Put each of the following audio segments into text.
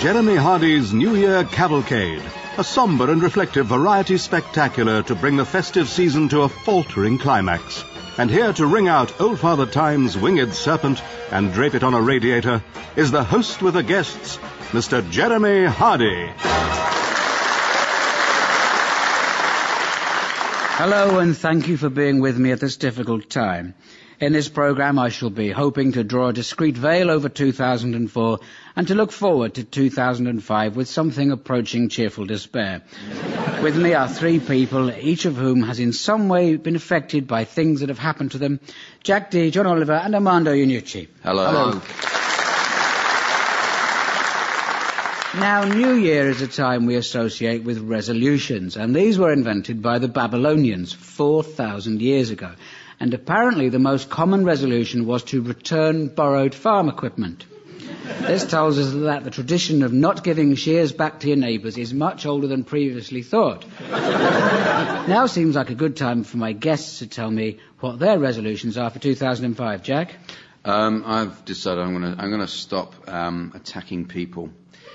Jeremy Hardy's New Year Cavalcade, a sombre and reflective variety spectacular to bring the festive season to a faltering climax. And here to ring out Old Father Time's winged serpent and drape it on a radiator is the host with the guests, Mr. Jeremy Hardy. Hello, and thank you for being with me at this difficult time. In this programme, I shall be hoping to draw a discreet veil over 2004 and to look forward to 2005 with something approaching cheerful despair. With me are three people, each of whom has in some way been affected by things that have happened to them. Jack D, John Oliver, and Armando Iannucci. Hello. Now, New Year is a time we associate with resolutions, and these were invented by the Babylonians 4,000 years ago. And apparently the most common resolution was to return borrowed farm equipment. This tells us that the tradition of not giving shears back to your neighbours is much older than previously thought. Now seems like a good time for my guests to tell me what their resolutions are for 2005. Jack? I've decided I'm going to stop attacking people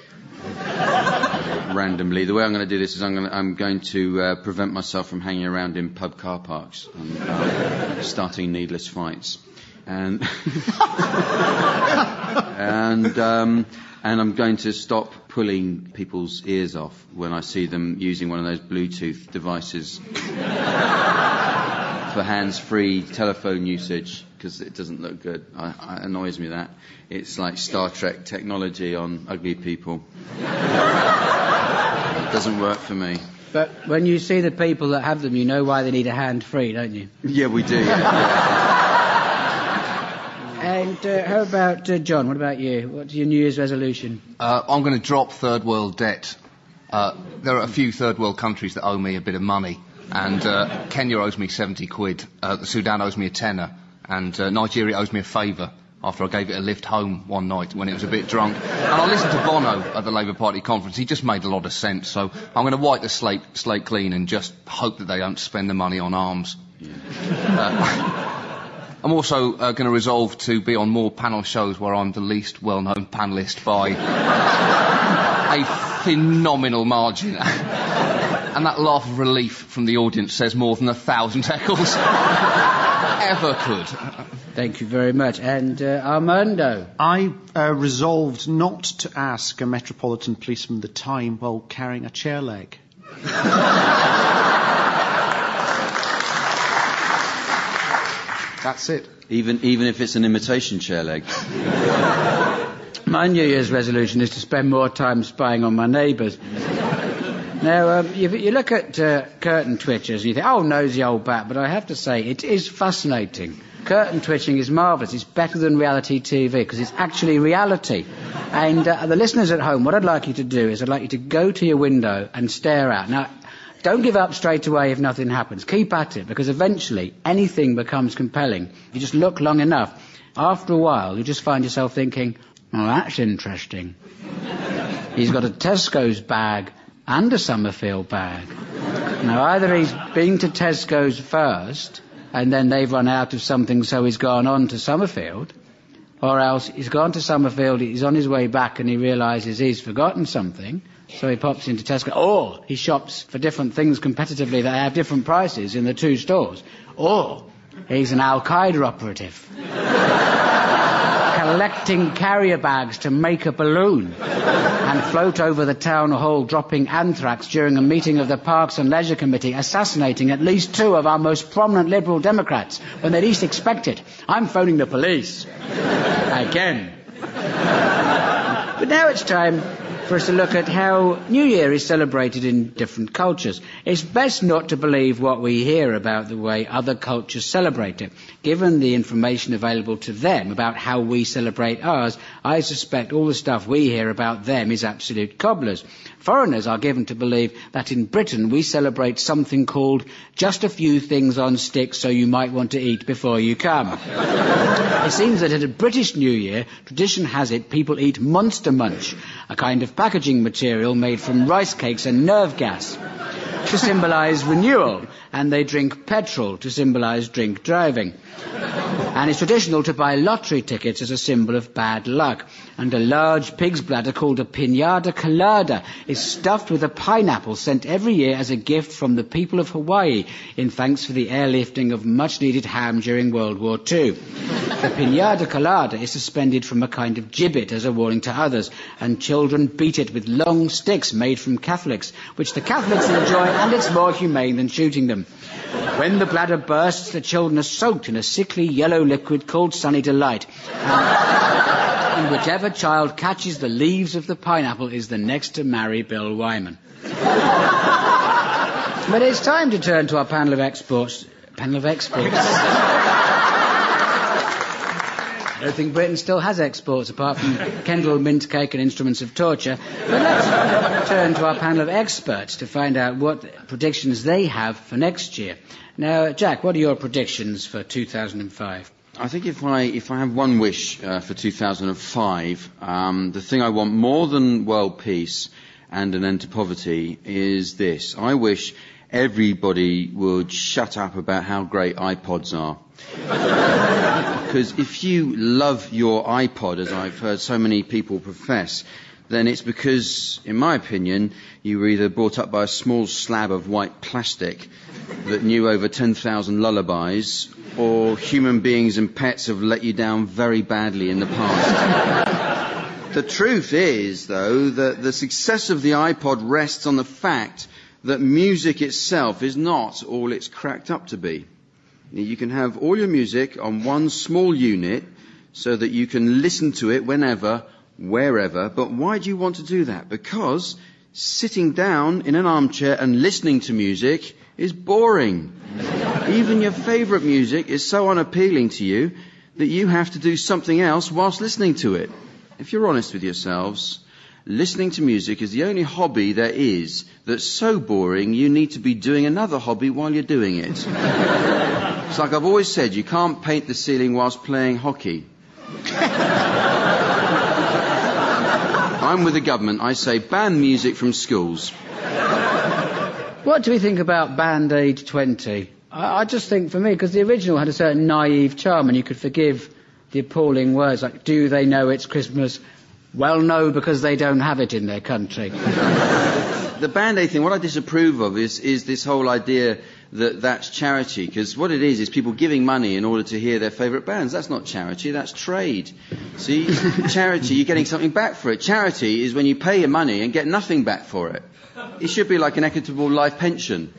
randomly. The way I'm going to do this is I'm going to prevent myself from hanging around in pub car parks and starting needless fights. And I'm going to stop pulling people's ears off when I see them using one of those Bluetooth devices for hands-free telephone usage, because it doesn't look good. It annoys me that. It's like Star Trek technology on ugly people. It doesn't work for me. But when you see the people that have them, you know why they need a hand-free, don't you? Yeah, we do. Yeah. And how about John? What about you? What's your New Year's resolution? I'm going to drop third world debt. There are a few third world countries that owe me a bit of money. And Kenya owes me 70 quid, the Sudan owes me a tenner, and Nigeria owes me a favour after I gave it a lift home one night when it was a bit drunk. And I listened to Bono at the Labour Party conference. He just made a lot of sense. So I'm going to wipe the slate clean and just hope that they don't spend the money on arms. Yeah. I'm also going to resolve to be on more panel shows where I'm the least well-known panellist by a phenomenal margin. And that laugh of relief from the audience says more than 1,000 heckles ever could. Thank you very much. And Armando? I resolved not to ask a Metropolitan policeman the time while carrying a chair leg. That's it. Even if it's an imitation chair leg. My New Year's resolution is to spend more time spying on my neighbours. Now, you look at curtain twitchers and you think, oh, nosy old bat, but I have to say, it is fascinating. Curtain twitching is marvellous. It's better than reality TV because it's actually reality. And the listeners at home, what I'd like you to do is I'd like you to go to your window and stare out. Now, don't give up straight away if nothing happens. Keep at it, because eventually anything becomes compelling. If you just look long enough, after a while, you just find yourself thinking, oh, that's interesting. He's got a Tesco's bag and a Summerfield bag. Now, either he's been to Tesco's first, and then they've run out of something, so he's gone on to Summerfield, or else he's gone to Summerfield, he's on his way back, and he realises he's forgotten something, so he pops into Tesco, or he shops for different things competitively that have different prices in the two stores, or he's an Al-Qaeda operative collecting carrier bags to make a balloon and float over the town hall dropping anthrax during a meeting of the Parks and Leisure Committee, assassinating at least two of our most prominent Liberal Democrats when they least expect it. I'm phoning the police. Again. But now it's time for us to look at how New Year is celebrated in different cultures. It's best not to believe what we hear about the way other cultures celebrate it. Given the information available to them about how we celebrate ours, I suspect all the stuff we hear about them is absolute cobblers. Foreigners are given to believe that in Britain we celebrate something called just a few things on sticks so you might want to eat before you come. It seems that at a British New Year, tradition has it people eat Monster Munch, a kind of packaging material made from rice cakes and nerve gas to symbolise renewal, and they drink petrol to symbolise drink driving. And it's traditional to buy lottery tickets as a symbol of bad luck. And a large pig's bladder called a piñata colada is stuffed with a pineapple sent every year as a gift from the people of Hawaii in thanks for the airlifting of much-needed ham during World War II. The piñata colada is suspended from a kind of gibbet as a warning to others, and children beat it with long sticks made from Catholics, which the Catholics enjoy, and it's more humane than shooting them. When the bladder bursts, the children are soaked in a sickly yellow liquid called Sunny Delight. And whichever child catches the leaves of the pineapple is the next to marry Bill Wyman. But it's time to turn to our panel of experts. Panel of experts. I don't think Britain still has exports apart from Kendall mint cake and instruments of torture. But let's turn to our panel of experts to find out what predictions they have for next year. Now, Jack, what are your predictions for 2005? I think if I have one wish for 2005, the thing I want more than world peace and an end to poverty is this. I wish everybody would shut up about how great iPods are. Because if you love your iPod, as I've heard so many people profess, then it's because, in my opinion, you were either brought up by a small slab of white plastic that knew over 10,000 lullabies, or human beings and pets have let you down very badly in the past. The truth is, though, that the success of the iPod rests on the fact that music itself is not all it's cracked up to be. You can have all your music on one small unit so that you can listen to it whenever, wherever. But why do you want to do that? Because sitting down in an armchair and listening to music is boring. Even your favourite music is so unappealing to you that you have to do something else whilst listening to it. If you're honest with yourselves, listening to music is the only hobby there is that's so boring you need to be doing another hobby while you're doing it. It's like I've always said, you can't paint the ceiling whilst playing hockey. I'm with the government. I say ban music from schools. What do we think about Band-Aid 20? I just think, for me, because the original had a certain naive charm and you could forgive the appalling words like, do they know it's Christmas? Well, no, because they don't have it in their country. The Band-Aid thing, what I disapprove of is this whole idea that that's charity, because what it is people giving money in order to hear their favourite bands. That's not charity, that's trade. See, charity, you're getting something back for it. Charity is when you pay your money and get nothing back for it. It should be like an equitable life pension.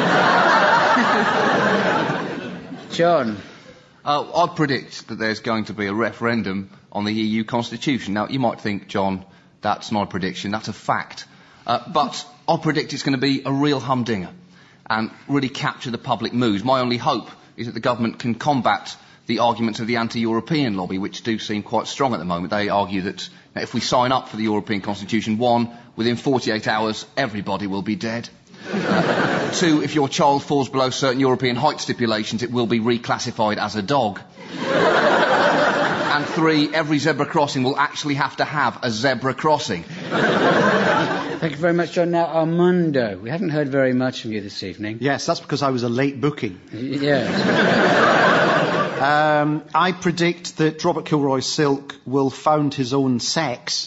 John? I predict that there's going to be a referendum on the EU Constitution. Now, you might think, John, that's not a prediction, that's a fact. But I predict it's going to be a real humdinger and really capture the public mood. My only hope is that the government can combat the arguments of the anti-European lobby, which do seem quite strong at the moment. They argue that if we sign up for the European Constitution, 1, within 48 hours, everybody will be dead. 2, if your child falls below certain European height stipulations, it will be reclassified as a dog. And 3, every zebra crossing will actually have to have a zebra crossing. Thank you very much, John. Now, Armando, we haven't heard very much from you this evening. Yes, that's because I was a late booking. Yes. I predict that Robert Kilroy Silk will found his own sex.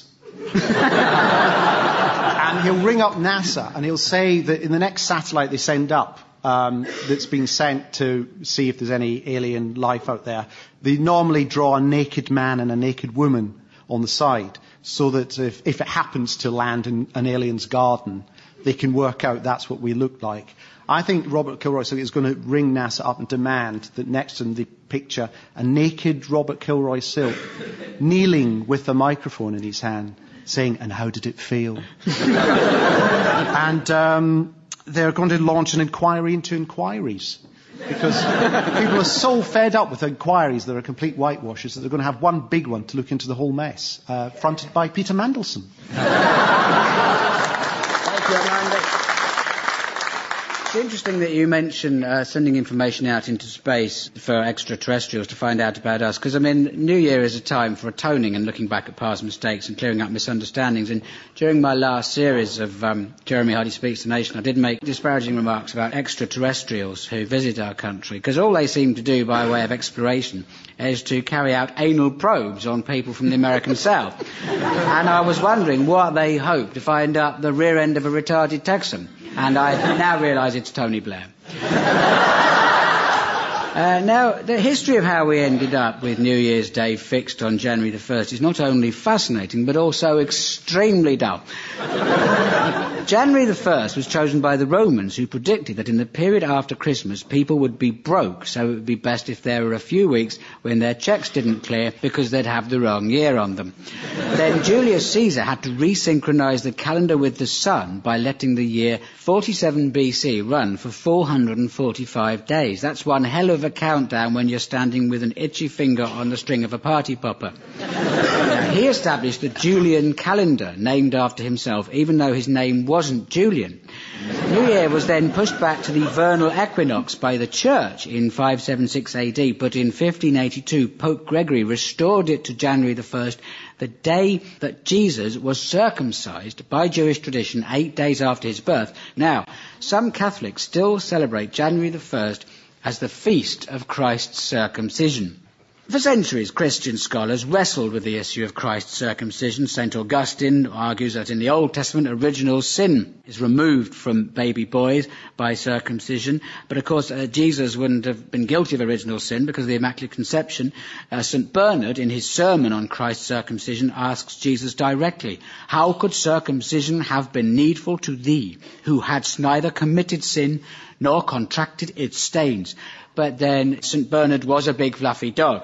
And he'll ring up NASA and he'll say that in the next satellite they send up, that's being sent to see if there's any alien life out there, they normally draw a naked man and a naked woman on the side, so that if it happens to land in an alien's garden, they can work out that's what we look like. I think Robert Kilroy Silk is going to ring NASA up and demand that next to the picture a naked Robert Kilroy Silk kneeling with a microphone in his hand saying, "And how did it feel?" And they're going to launch an inquiry into inquiries, because people are so fed up with inquiries that are complete whitewashes that they're going to have one big one to look into the whole mess, fronted by Peter Mandelson. Thank you, Amanda. interesting that you mention sending information out into space for extraterrestrials to find out about us, because, I mean, New Year is a time for atoning and looking back at past mistakes and clearing up misunderstandings. And during my last series of Jeremy Hardy Speaks to the Nation, I did make disparaging remarks about extraterrestrials who visit our country, because all they seem to do by way of exploration is to carry out anal probes on people from the American South. And I was wondering what they hope to find up the rear end of a retarded Texan. And I now realise it's Tony Blair. Now, the history of how we ended up with New Year's Day fixed on January the 1st is not only fascinating, but also extremely dull. January the 1st was chosen by the Romans, who predicted that in the period after Christmas, people would be broke, so it would be best if there were a few weeks when their checks didn't clear because they'd have the wrong year on them. Then Julius Caesar had to resynchronize the calendar with the sun by letting the year 47 BC run for 445 days. That's one hell of a countdown when you're standing with an itchy finger on the string of a party popper. He established the Julian calendar, named after himself, even though his name wasn't Julian. New Year was then pushed back to the vernal equinox by the Church in 576 AD, but in 1582 Pope Gregory restored it to January the 1st, the day that Jesus was circumcised by Jewish tradition 8 days after his birth. Now, some Catholics still celebrate January the 1st as the feast of Christ's circumcision. For centuries, Christian scholars wrestled with the issue of Christ's circumcision. St. Augustine argues that in the Old Testament, original sin is removed from baby boys by circumcision. But, of course, Jesus wouldn't have been guilty of original sin because of the Immaculate Conception. St. Bernard, in his sermon on Christ's circumcision, asks Jesus directly, "How could circumcision have been needful to thee, who hadst neither committed sin nor contracted its stains?" But then St. Bernard was a big fluffy dog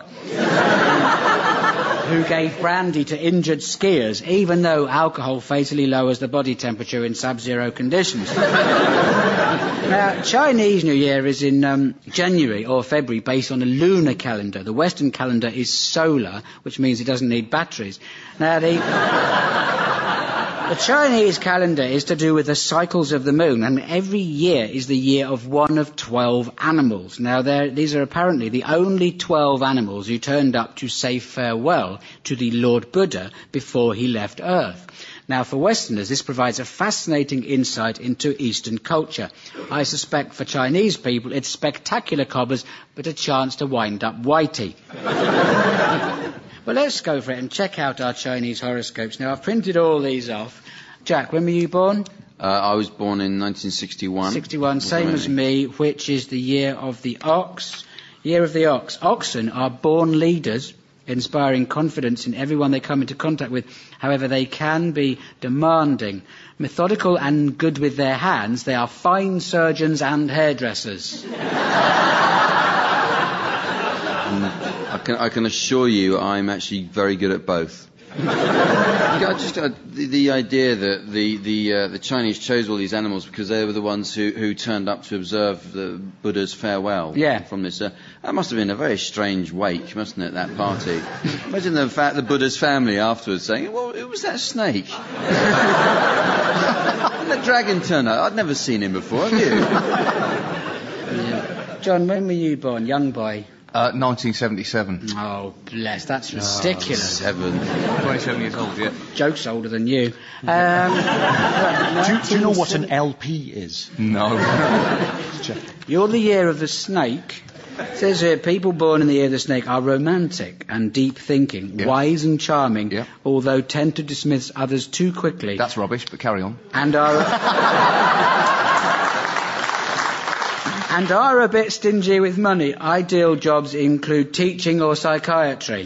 who gave brandy to injured skiers, even though alcohol fatally lowers the body temperature in sub-zero conditions. Now, Chinese New Year is in January or February based on a lunar calendar. The Western calendar is solar, which means it doesn't need batteries. Now, the Chinese calendar is to do with the cycles of the moon, and every year is the year of one of 12 animals. Now, these are apparently the only 12 animals who turned up to say farewell to the Lord Buddha before he left Earth. Now, for Westerners, this provides a fascinating insight into Eastern culture. I suspect for Chinese people, it's spectacular cobbers, but a chance to wind up whitey. Well, let's go for it and check out our Chinese horoscopes. Now, I've printed all these off. Jack, when were you born? I was born in 1961. 61, same as me, which is the year of the ox. Year of the ox. Oxen are born leaders, inspiring confidence in everyone they come into contact with. However, they can be demanding. Methodical and good with their hands, they are fine surgeons and hairdressers. I can assure you I'm actually very good at both. The idea that the Chinese chose all these animals because they were the ones who turned up to observe the Buddha's farewell from this. That must have been a very strange wake, mustn't it, that party? Imagine the Buddha's family afterwards saying, "Well, it was that snake." And the dragon turned up. I'd never seen him before, have you? Yeah. John, when were you born, young boy? 1977. Oh, bless, that's ridiculous. 27 years old, yeah. Joke's older than you. Do you know what an LP is? No. You're the year of the snake. It says here, people born in the year of the snake are romantic and deep-thinking, wise and charming, although tend to dismiss others too quickly. That's rubbish, but carry on. And are a bit stingy with money. Ideal jobs include teaching or psychiatry.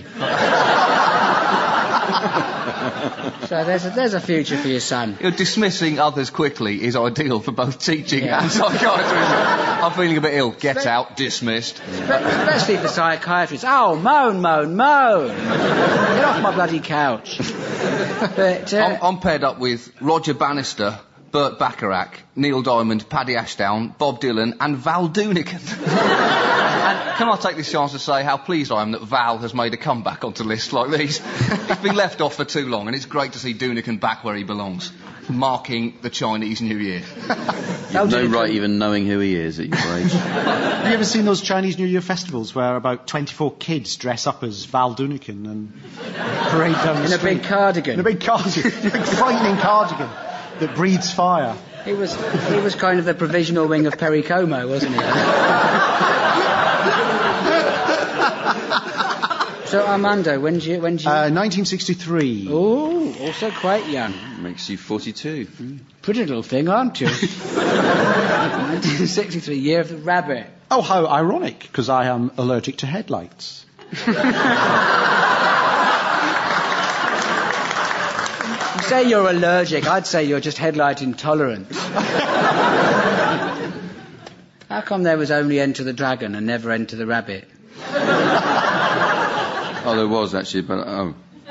So there's a future for your son. Dismissing others quickly is ideal for both teaching and psychiatry. I'm feeling a bit ill. Get out. Dismissed. Especially for psychiatrists. Oh, moan, moan, moan. Get off my bloody couch. But, I'm paired up with Roger Bannister, Burt Bacharach, Neil Diamond, Paddy Ashdown, Bob Dylan and Val Doonican. And can I take this chance to say how pleased I am that Val has made a comeback onto lists like these? He's been left off for too long, and it's great to see Doonican back where he belongs. marking the Chinese New Year. You've no right even knowing who he is at your age. Have you ever seen those Chinese New Year festivals where about 24 kids dress up as Val Doonican and parade down the street? In a big cardigan. In a big cardigan. A big frightening cardigan that breathes fire. He was kind of the provisional wing of Perry Como, wasn't he? So, Armando, when did you... 1963. Oh, also quite young. Makes you 42. Pretty little thing, aren't you? 1963, year of the rabbit. Oh, how ironic, because I am allergic to headlights. You say you're allergic, I'd say you're just headlight intolerant. How come there was only Enter the Dragon and never Enter the Rabbit? Oh, there was actually, but oh.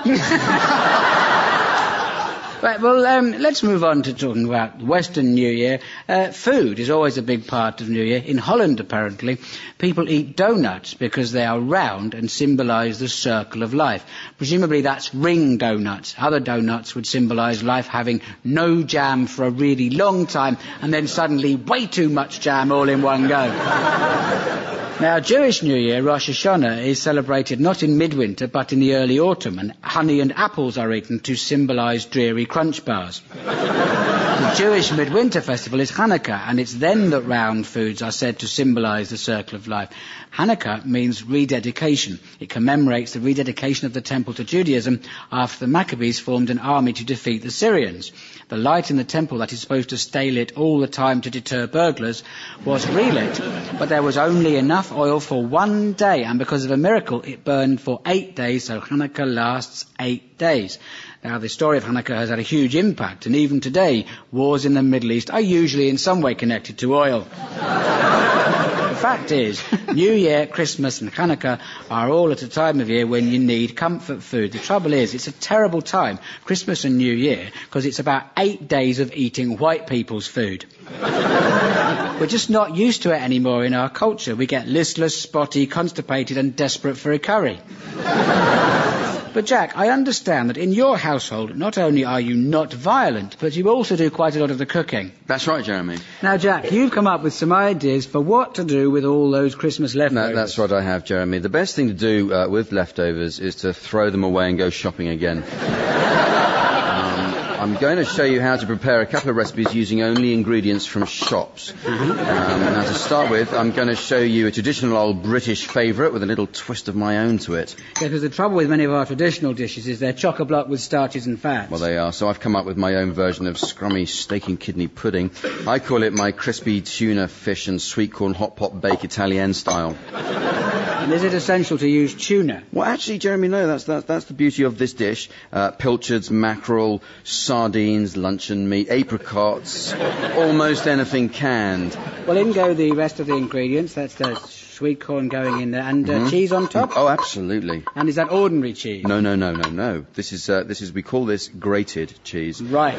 Right, well, let's move on to talking about Western New Year. Food is always a big part of New Year. In Holland, apparently, people eat donuts because they are round and symbolise the circle of life. Presumably that's ring donuts. Other donuts would symbolise life having no jam for a really long time and then suddenly way too much jam all in one go. Now, Jewish New Year, Rosh Hashanah, is celebrated not in midwinter but in the early autumn, and honey and apples are eaten to symbolise dreary crunch bars. The Jewish midwinter festival is Hanukkah, and it's then that round foods are said to symbolise the circle of life. Hanukkah means rededication. It commemorates the rededication of the temple to Judaism after the Maccabees formed an army to defeat the Syrians. The light in the temple that is supposed to stay lit all the time to deter burglars was relit, but there was only enough oil for 1 day, and because of a miracle it burned for 8 days, so Hanukkah lasts 8 days. Now, the story of Hanukkah has had a huge impact, and even today, wars in the Middle East are usually in some way connected to oil. The fact is, New Year, Christmas and Hanukkah are all at a time of year when you need comfort food. The trouble is, it's a terrible time, Christmas and New Year, because it's about 8 days of eating white people's food. We're just not used to it anymore in our culture. We get listless, spotty, constipated and desperate for a curry. But Jack, I understand that in your household, not only are you not violent, but you also do quite a lot of the cooking. That's right, Jeremy. Now, Jack, you've come up with some ideas for what to do with all those Christmas leftovers. No, that's what I have, Jeremy. The best thing to do with leftovers is to throw them away and go shopping again. I'm going to show you how to prepare a couple of recipes using only ingredients from shops. Now, to start with, I'm going to show you a traditional old British favourite with a little twist of my own to it. Yeah, because the trouble with many of our traditional dishes is they're chock-a-block with starches and fats. Well, they are. So I've come up with my own version of scrummy steak and kidney pudding. I call it my crispy tuna, fish and sweet corn hot pot bake Italian style. And is it essential to use tuna? Well, actually, Jeremy, no, that's the beauty of this dish. Pilchards, mackerel, sardines, luncheon meat, apricots, almost anything canned. Well, in go the rest of the ingredients. That's the sweet corn going in there, and cheese on top. Oh, absolutely. And is that ordinary cheese? No. This is we call this grated cheese. Right.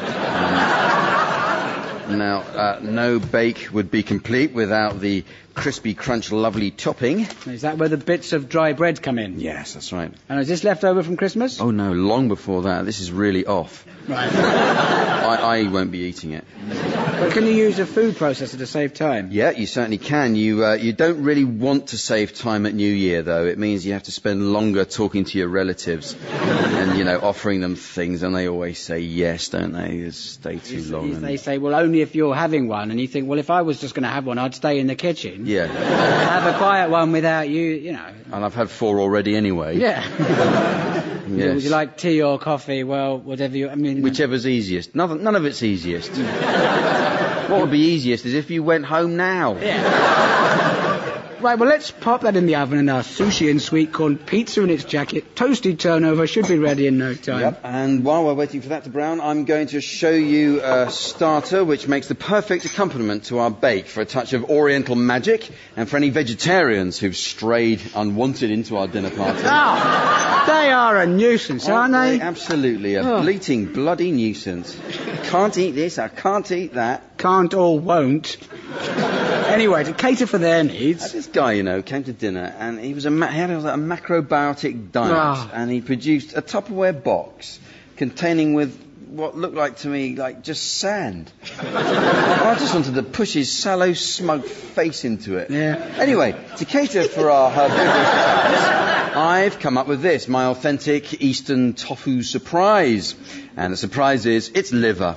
Now, no bake would be complete without the crispy crunch lovely topping. Is that where the bits of dry bread come in? Yes, that's right. And is this left over from Christmas? Oh no, long before that. This is really off. Right. I won't be eating it. But can you use a food processor to save time? Yeah, you certainly can. You don't really want to save time at New Year, though. It means you have to spend longer talking to your relatives and, offering them things, and they always say yes, don't they? They stay too long. They say, well, only if you're having one, and you think, well, if I was just going to have one, I'd stay in the kitchen. Yeah. Have a quiet one without you. And I've had 4 already anyway. Yeah. Yes. Would you like tea or coffee? Well, whatever you... Whichever's easiest. None of it's easiest. What would be easiest is if you went home now. Yeah. Right, well, let's pop that in the oven, and our sushi and sweet corn pizza in its jacket, toasted turnover, should be ready in no time. Yep, and while we're waiting for that to brown, I'm going to show you a starter which makes the perfect accompaniment to our bake for a touch of oriental magic, and for any vegetarians who've strayed unwanted into our dinner party. Oh, they are a nuisance, aren't they? Absolutely, a bleating, bloody nuisance. Can't eat this, I can't eat that. Can't or won't. Anyway, to cater for their needs... This guy, came to dinner, and he had a macrobiotic diet, and he produced a Tupperware box containing with what looked like to me like just sand. I just wanted to push his sallow, smug face into it. Yeah. Anyway, to cater for our herbivorous palates, I've come up with this, my authentic Eastern tofu surprise. And the surprise is, it's liver.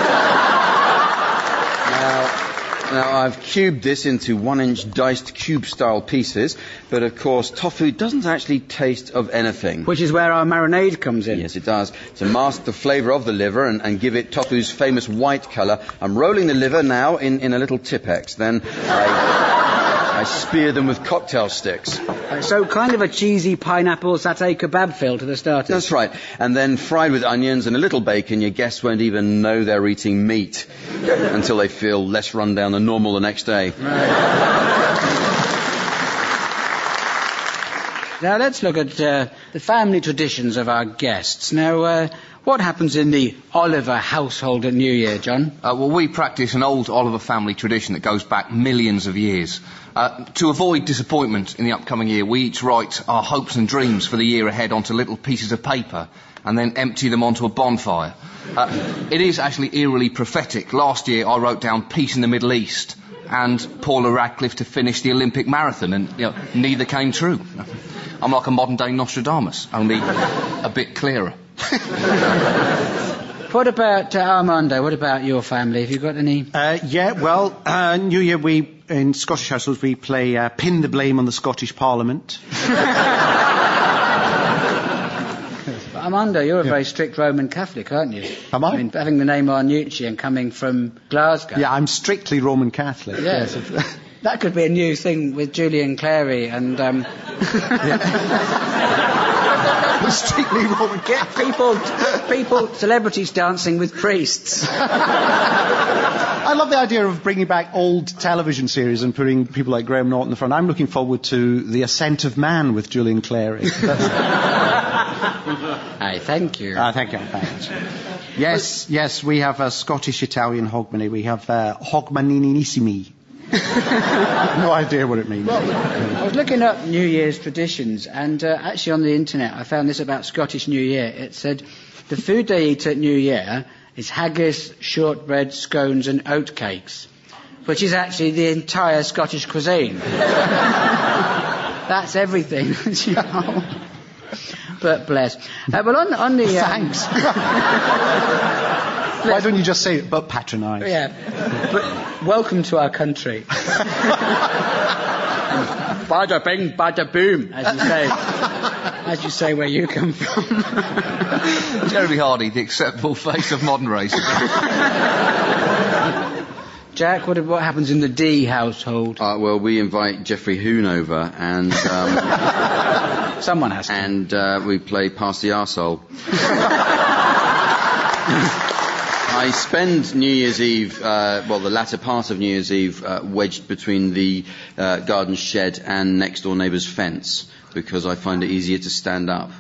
Now, I've cubed this into 1-inch diced cube-style pieces, but of course, tofu doesn't actually taste of anything. Which is where our marinade comes in. Yes, it does. To mask the flavour of the liver and give it tofu's famous white colour, I'm rolling the liver now in a little Tipex. Then I spear them with cocktail sticks. So kind of a cheesy pineapple satay kebab feel to the starters. That's right. And then fried with onions and a little bacon, your guests won't even know they're eating meat until they feel less run down than normal the next day. Now let's look at the family traditions of our guests. Now, what happens in the Oliver household at New Year, John? Well, we practice an old Oliver family tradition that goes back millions of years. To avoid disappointment in the upcoming year, we each write our hopes and dreams for the year ahead onto little pieces of paper and then empty them onto a bonfire. It is actually eerily prophetic. Last year I wrote down peace in the Middle East and Paula Radcliffe to finish the Olympic marathon, and neither came true. I'm like a modern-day Nostradamus, only a bit clearer. What about Armando? What about your family? Have you got any? New Year in Scottish households we play Pin the Blame on the Scottish Parliament. Armando, you're a very strict Roman Catholic, aren't you? Am I? I mean, having the name Arnucci and coming from Glasgow. Yeah, I'm strictly Roman Catholic. Yes. That could be a new thing with Julian Clary and... strictly Roman Catholic. People, celebrities dancing with priests. I love the idea of bringing back old television series and putting people like Graham Norton in the front. I'm looking forward to The Ascent of Man with Julian Clary. Hey, thank you. Thank you. Yes, we have a Scottish-Italian hogmanay. We have hogmaninissimi. No idea what it means. Well, I was looking up New Year's traditions, and actually on the internet I found this about Scottish New Year. It said the food they eat at New Year is haggis, shortbread, scones and oatcakes, which is actually the entire Scottish cuisine. That's everything. But bless. Well, on the... Thanks. Why don't you just say it, but patronise? Yeah. But welcome to our country. Bada bing, bada boom, as you say where you come from. Jeremy Hardy, the acceptable face of modern racism. Jack, what happens in the D household? Well, we invite Geoffrey Hoon over and... Someone has to. And we play Pass the Arsehole. I spend New Year's Eve, the latter part of New Year's Eve, wedged between the garden shed and next door neighbour's fence, because I find it easier to stand up.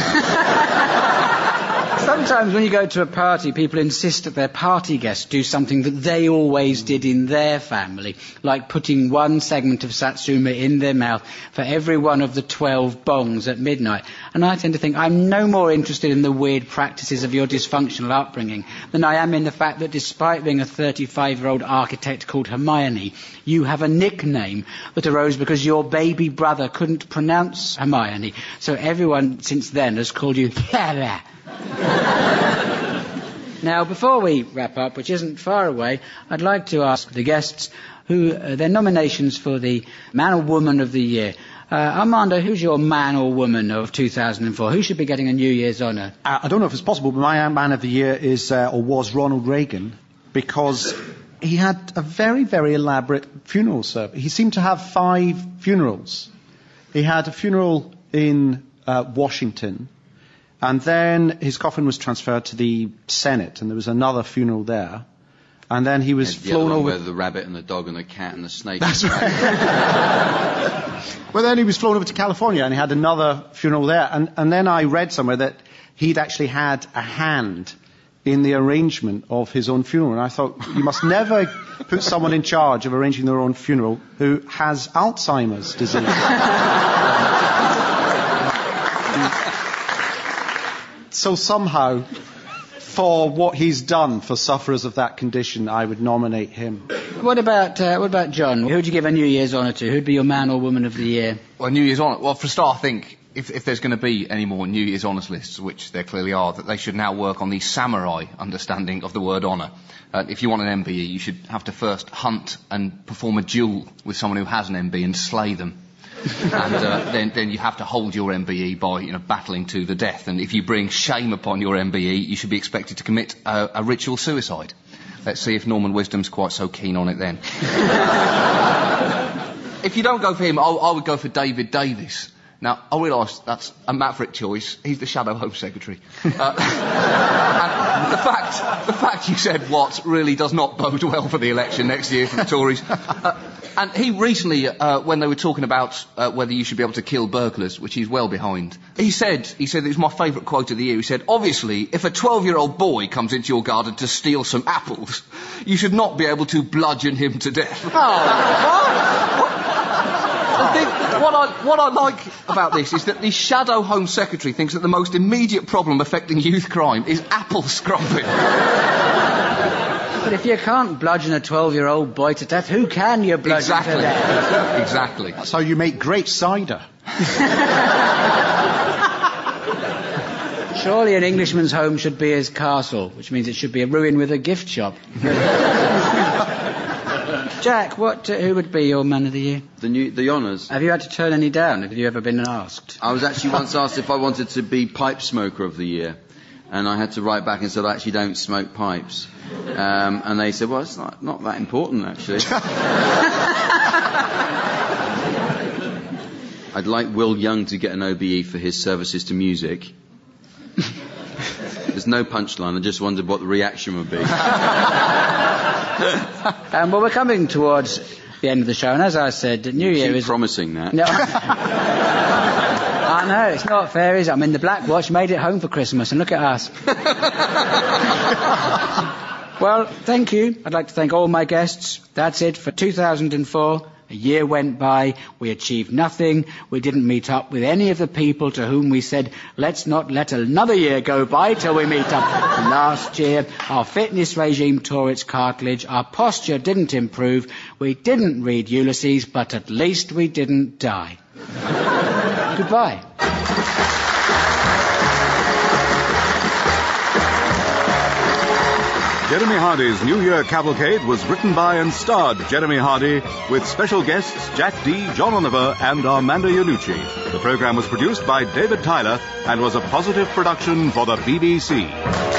Sometimes when you go to a party, people insist that their party guests do something that they always did in their family, like putting one segment of satsuma in their mouth for every one of the 12 bongs at midnight. And I tend to think I'm no more interested in the weird practices of your dysfunctional upbringing than I am in the fact that despite being a 35-year-old architect called Hermione, you have a nickname that arose because your baby brother couldn't pronounce Hermione. So everyone since then has called you Hera. Now, before we wrap up, which isn't far away, I'd like to ask the guests who their nominations for the Man or Woman of the Year. Armando, who's your man or woman of 2004? Who should be getting a New Year's honour? I don't know if it's possible, but my man of the year is or was Ronald Reagan, because he had a very, very elaborate funeral service. He seemed to have 5 funerals. He had a funeral in Washington, and then his coffin was transferred to the Senate, and there was another funeral there. And then he was flown over... Where the rabbit and the dog and the cat and the snake... That's right. Well, then he was flown over to California, and he had another funeral there. And then I read somewhere that he'd actually had a hand in the arrangement of his own funeral. And I thought, you must never put someone in charge of arranging their own funeral who has Alzheimer's disease. So somehow, for what he's done for sufferers of that condition, I would nominate him. What about John? Who would you give a New Year's honour to? Who'd be your man or woman of the year? Well, New Year's honour. Well, for a start, I think if there's going to be any more New Year's honours lists, which there clearly are, that they should now work on the samurai understanding of the word honour. If you want an MBE, you should have to first hunt and perform a duel with someone who has an MB and slay them. And then you have to hold your MBE by battling to the death. And if you bring shame upon your MBE, you should be expected to commit a ritual suicide. Let's see if Norman Wisdom's quite so keen on it then. If you don't go for him, I would go for David Davis. Now, I realise that's a maverick choice. He's the Shadow Home Secretary. And the fact you said what really does not bode well for the election next year for the Tories. And he recently, when they were talking about whether you should be able to kill burglars, which he's well behind, he said it was my favourite quote of the year. He said, obviously, if a 12-year-old boy comes into your garden to steal some apples, you should not be able to bludgeon him to death. What I like about this is that the Shadow Home Secretary thinks that the most immediate problem affecting youth crime is apple scrubbing. But if you can't bludgeon a 12-year-old boy to death, who can you bludgeon to death? Exactly. That's how you make great cider. Surely an Englishman's home should be his castle, which means it should be a ruin with a gift shop. Jack, who would be your man of the year? The honours. Have you had to turn any down? Have you ever been asked? I was actually once asked if I wanted to be pipe smoker of the year, and I had to write back and said I actually don't smoke pipes. And they said, well, it's not that important, actually. I'd like Will Young to get an OBE for his services to music. There's no punchline. I just wondered what the reaction would be. Well, we're coming towards the end of the show, and as I said, New Year is promising that. No. I know, it's not fair, is it? I mean, the Black Watch made it home for Christmas, and look at us. Well, thank you. I'd like to thank all my guests. That's it for 2004. A year went by, we achieved nothing, we didn't meet up with any of the people to whom we said, let's not let another year go by till we meet up. Last year, our fitness regime tore its cartilage, our posture didn't improve, we didn't read Ulysses, but at least we didn't die. Goodbye. Jeremy Hardy's New Year Cavalcade was written by and starred Jeremy Hardy, with special guests Jack Dee, John Oliver, and Armando Iannucci. The program was produced by David Tyler and was a Positive production for the BBC.